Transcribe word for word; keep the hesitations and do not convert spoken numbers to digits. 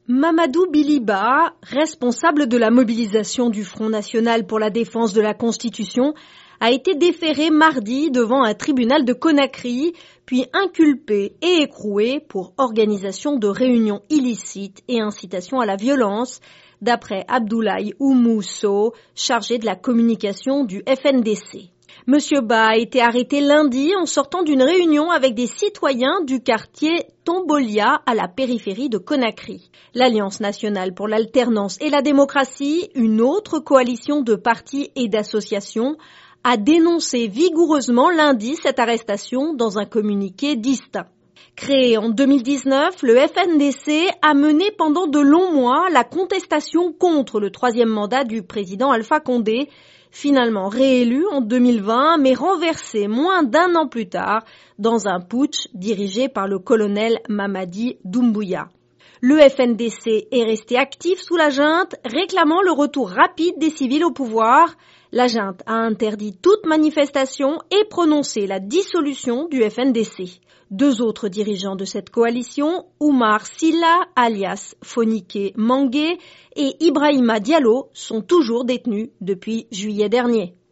Mamadou Biliba, responsable de la mobilisation du Front National pour la défense de la Constitution, a été déféré mardi devant un tribunal de Conakry, puis inculpé et écroué pour organisation de réunions illicites et incitation à la violence, d'après Abdoulaye Oumousso, chargé de la communication du F N D C. Monsieur Ba a été arrêté lundi en sortant d'une réunion avec des citoyens du quartier Tombolia à la périphérie de Conakry. L'Alliance nationale pour l'alternance et la démocratie, une autre coalition de partis et d'associations, a dénoncé vigoureusement lundi cette arrestation dans un communiqué distinct. Créé en deux mille dix-neuf, le F N D C a mené pendant de longs mois la contestation contre le troisième mandat du président Alpha Condé, finalement réélu en deux mille vingt, mais renversé moins d'un an plus tard dans un putsch dirigé par le colonel Mamadi Doumbouya. Le F N D C est resté actif sous la junte, réclamant le retour rapide des civils au pouvoir. La junte a interdit toute manifestation et prononcé la dissolution du F N D C. Deux autres dirigeants de cette coalition, Oumar Silla, alias Fonike Mangué, et Ibrahima Diallo, sont toujours détenus depuis juillet dernier.